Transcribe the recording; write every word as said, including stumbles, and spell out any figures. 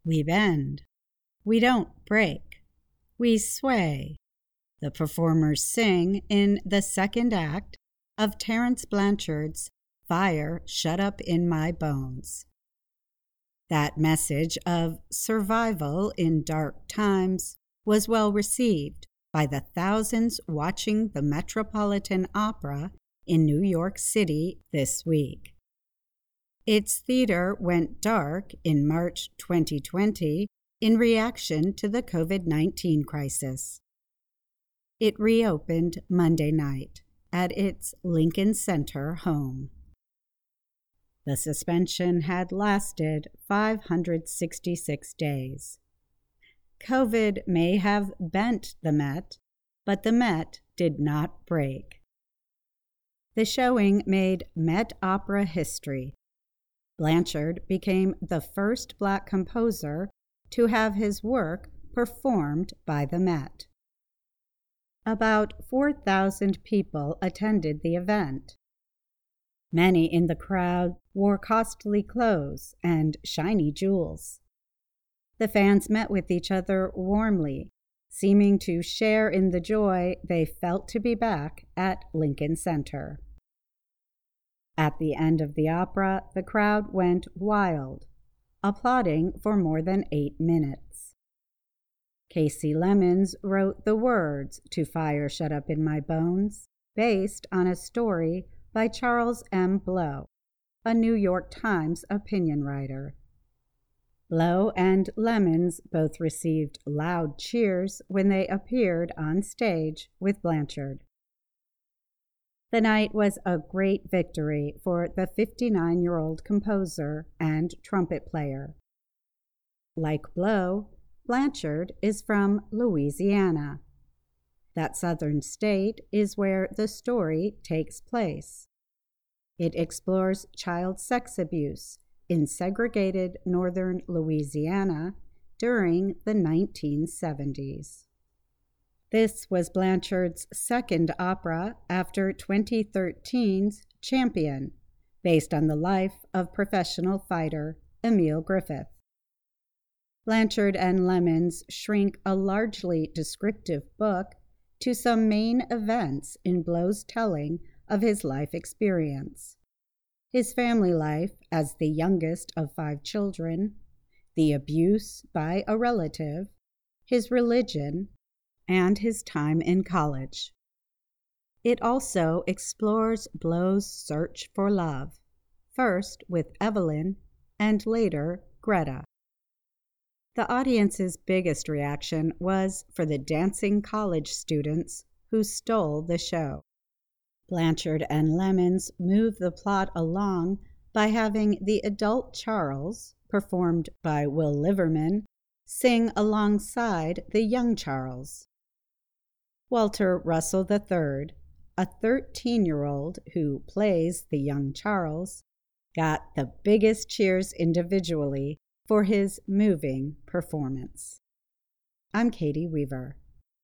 We bend. We don't break. We sway. The performers sing in the second act of Terence Blanchard's Fire Shut Up in My Bones. That message of survival in dark times was well received by the thousands watching the Metropolitan Opera in New York City this week. Its theater went dark in March twenty twenty in reaction to the covid nineteen crisis. It reopened Monday night at its Lincoln Center home. The suspension had lasted five hundred sixty-six days. COVID may have bent the Met, but the Met did not break. The showing made Met Opera history. Blanchard became the first Black composer to have his work performed by the Met. About four thousand people attended the event. Many in the crowd wore costly clothes and shiny jewels. The fans met with each other warmly, seeming to share in the joy they felt to be back at Lincoln Center. At the end of the opera, the crowd went wild, applauding for more than eight minutes. Kasi Lemmons wrote the words to Fire Shut Up in My Bones, based on a story by Charles M. Blow, a New York Times opinion writer. Blow and Lemmons both received loud cheers when they appeared on stage with Blanchard. The night was a great victory for the fifty-nine-year-old composer and trumpet player. Like Blow, Blanchard is from Louisiana. That southern state is where the story takes place. It explores child sex abuse in segregated northern Louisiana during the nineteen seventies. This was Blanchard's second opera after twenty thirteen's Champion, based on the life of professional fighter Emil Griffith. Blanchard and Lemmons shrink a largely descriptive book to some main events in Blow's telling of his life experience. His family life as the youngest of five children, the abuse by a relative, his religion, and his time in college. It also explores Blow's search for love, first with Evelyn and later Greta. The audience's biggest reaction was for the dancing college students who stole the show. Blanchard and Lemmons move the plot along by having the adult Charles, performed by Will Liverman, sing alongside the young Charles. Walter Russell the third, a thirteen-year-old who plays the young Charles, got the biggest cheers individually for his moving performance. I'm Katie Weaver.